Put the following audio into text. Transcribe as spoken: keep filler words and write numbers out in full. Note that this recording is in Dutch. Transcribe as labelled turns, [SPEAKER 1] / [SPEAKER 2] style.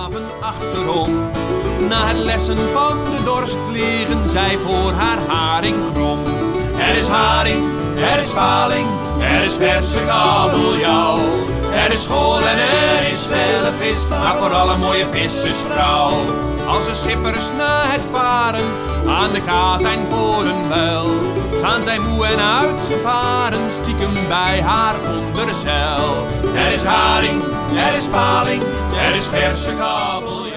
[SPEAKER 1] haven achterom. Na het lessen van de dorst liggen zij voor haar haring krom. Er is haring, er is paling, er is verse kabeljauw. Er is school en er is felle vis, maar vooral een mooie vissersvrouw. Als de schippers na het varen aan de ka zijn voor een muil, gaan zij moe en uitgevaren stiekem bij haar onder zeil. Er is haring, er is paling, er is verse kabeljauw.